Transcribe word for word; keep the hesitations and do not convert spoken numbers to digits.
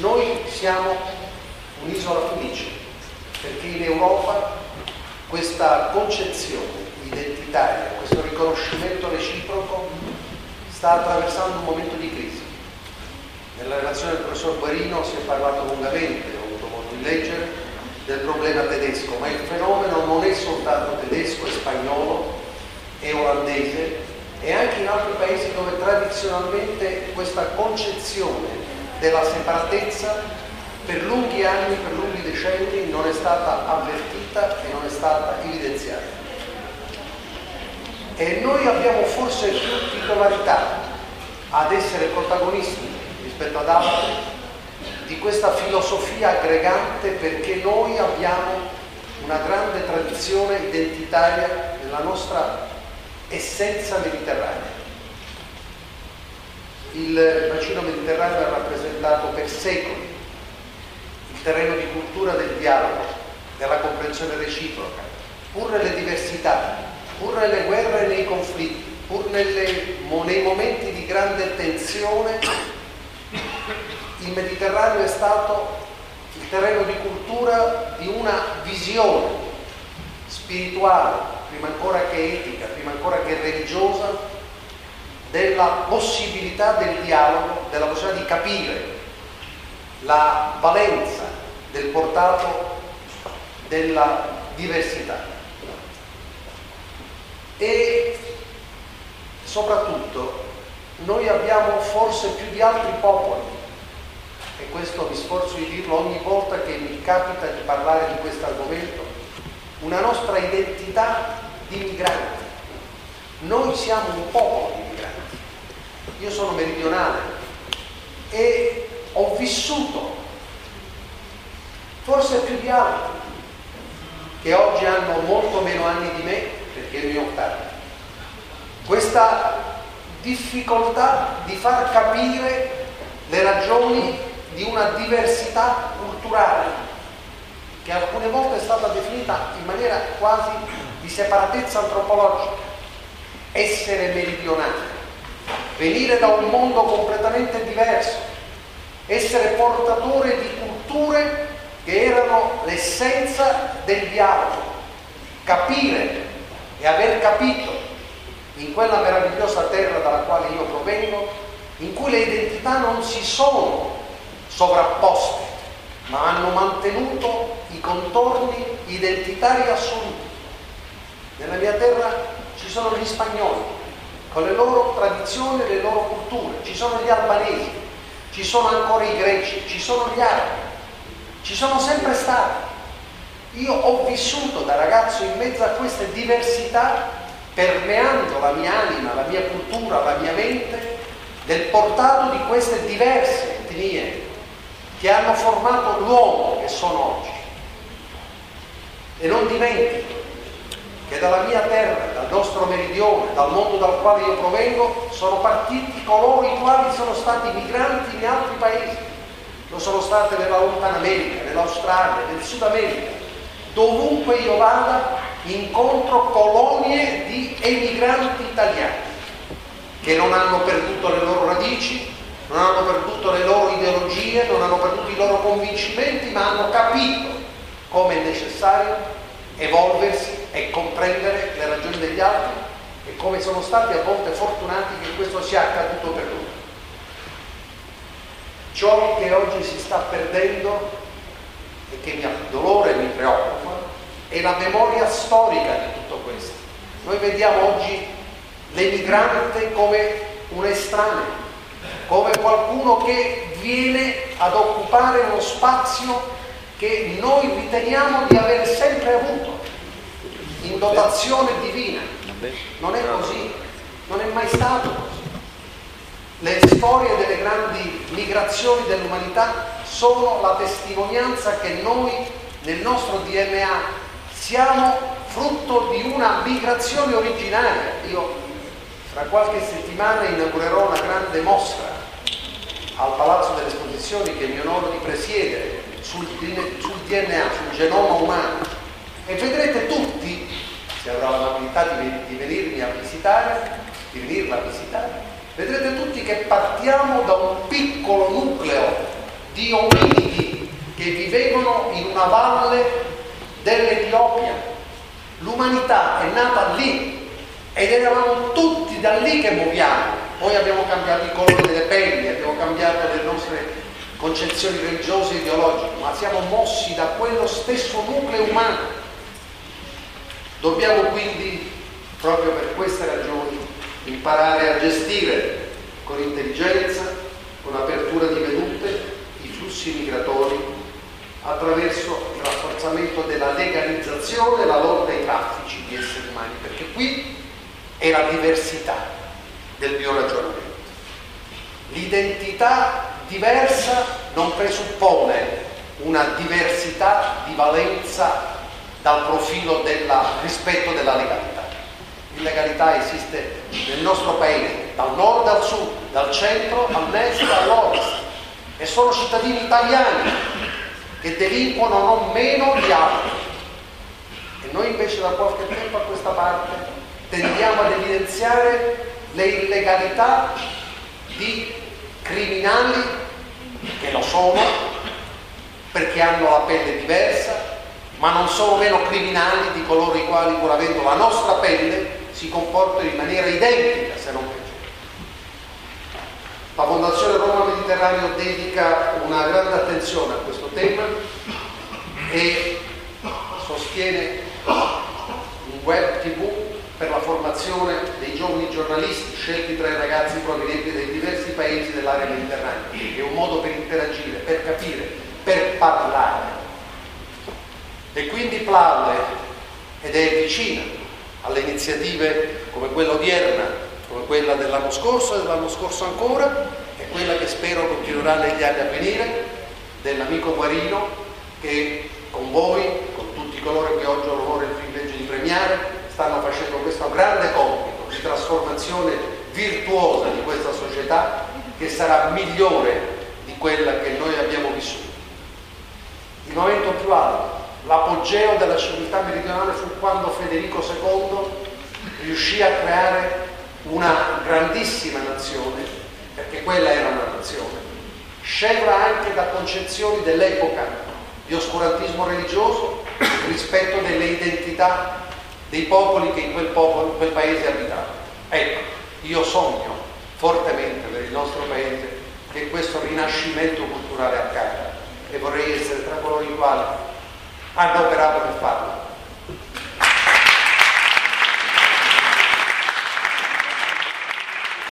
Noi siamo un'isola felice, perché in Europa questa concezione identitaria, questo riconoscimento reciproco sta attraversando un momento di crisi. Nella relazione del professor Guarino si è parlato lungamente, ho avuto modo di leggere, del problema tedesco, ma il fenomeno non è soltanto tedesco, è spagnolo, è olandese, e anche in altri paesi dove tradizionalmente questa concezione della separatezza per lunghi anni, per lunghi decenni non è stata avvertita e non è stata evidenziata. E noi abbiamo forse più titolarità ad essere protagonisti rispetto ad altri di questa filosofia aggregante, perché noi abbiamo una grande tradizione identitaria nella nostra essenza mediterranea. Il bacino mediterraneo ha rappresentato per secoli il terreno di cultura del dialogo, della comprensione reciproca, pur nelle diversità, pur nelle guerre e nei conflitti, pur nelle, nei momenti di grande tensione. Il Mediterraneo è stato il terreno di cultura di una visione spirituale, prima ancora che etica, prima ancora che religiosa, della possibilità del dialogo, della possibilità di capire la valenza del portato della diversità. E soprattutto noi abbiamo forse più di altri popoli, e questo mi sforzo di dirlo ogni volta che mi capita di parlare di questo argomento, una nostra identità di migranti. Noi siamo un popolo di migranti. Io sono meridionale e ho vissuto, forse più di altri, che oggi hanno molto meno anni di me, perché io ne ho tanti, questa difficoltà di far capire le ragioni di una diversità culturale che alcune volte è stata definita in maniera quasi di separatezza antropologica. Essere meridionali, venire da un mondo completamente diverso, essere portatore di culture che erano l'essenza del dialogo, capire e aver capito in quella meravigliosa terra dalla quale io provengo, in cui le identità non si sono sovrapposte, ma hanno mantenuto i contorni identitari assoluti. Nella mia terra ci sono gli spagnoli, con le loro tradizioni e le loro culture, ci sono gli albanesi, ci sono ancora i greci, ci sono gli arabi, ci sono sempre stati. Io ho vissuto da ragazzo in mezzo a queste diversità, permeando la mia anima, la mia cultura, la mia mente, del portato di queste diverse etnie che hanno formato l'uomo che sono oggi. E non dimentico che dalla mia terra, dal nostro meridione, dal mondo dal quale io provengo, sono partiti coloro i quali sono stati migranti in altri paesi. Lo sono state nella lontana America, nell'Australia, nel Sud America. Dovunque io vada, incontro colonie di emigranti italiani che non hanno perduto le loro radici, non hanno perduto le loro ideologie, non hanno perduto i loro convincimenti, ma hanno capito come è necessario evolversi e comprendere le ragioni degli altri, e come sono stati a volte fortunati che questo sia accaduto per loro. Ciò che oggi si sta perdendo e che mi ha dolore e mi preoccupa è la memoria storica di tutto questo. Noi vediamo oggi l'emigrante come un estraneo, come qualcuno che viene ad occupare uno spazio che noi riteniamo di aver sempre avuto in dotazione divina. Non è così, non è mai stato così. Le storie delle grandi migrazioni dell'umanità sono la testimonianza che noi nel nostro D N A siamo frutto di una migrazione originaria. Io fra qualche settimana inaugurerò una grande mostra al Palazzo delle Esposizioni che mi onoro di presiedere sul, sul D N A, sul genoma umano, e vedrete tutti, se avrò l'amabilità di, di venirmi a visitare, di venirla a visitare, vedrete tutti che partiamo da un piccolo nucleo di ominidi che vivevano in una valle dell'Etiopia. L'umanità è nata lì ed eravamo tutti da lì che muoviamo. Poi abbiamo cambiato i colori delle pelli, abbiamo cambiato le nostre concezioni religiose e ideologiche, ma siamo mossi da quello stesso nucleo umano. Dobbiamo quindi, proprio per queste ragioni, imparare a gestire con intelligenza, con apertura di vedute, i flussi migratori attraverso il rafforzamento della legalizzazione e la lotta ai traffici di esseri umani, perché qui è la diversità del bioragionamento. L'identità diversa non presuppone una diversità di valenza dal profilo del rispetto della legalità. L'illegalità esiste nel nostro paese, dal nord al sud, dal centro all'est all'ovest, e sono cittadini italiani che delinquono non meno di altri. E noi invece da qualche tempo a questa parte tendiamo ad evidenziare le illegalità di criminali che lo sono perché hanno la pelle diversa, ma non sono meno criminali di coloro i quali, pur avendo la nostra pelle, si comportano in maniera identica, se non peggiore. La Fondazione Roma Mediterraneo dedica una grande attenzione a questo tema e sostiene un web tivù per la formazione dei giovani giornalisti scelti tra i ragazzi provenienti dai diversi paesi dell'area mediterranea. È un modo per interagire, per capire, per parlare. E quindi plaude ed è vicina alle iniziative come quella odierna, come quella dell'anno scorso e dell'anno scorso ancora, e quella che spero continuerà negli anni a venire, dell'amico Guarino, che con voi, con tutti coloro che oggi ho l'onore e il privilegio di premiare, stanno facendo questo grande compito di trasformazione virtuosa di questa società, che sarà migliore di quella che noi abbiamo vissuto. Il momento più alto, l'apogeo della civiltà meridionale fu quando Federico secondo riuscì a creare una grandissima nazione, perché quella era una nazione, scevra anche da concezioni dell'epoca di oscurantismo religioso rispetto delle identità dei popoli che in quel, popolo, in quel paese abitavano. Ecco, io sogno fortemente per il nostro paese che questo rinascimento culturale accada, e vorrei essere tra coloro i quali hanno operato per farlo.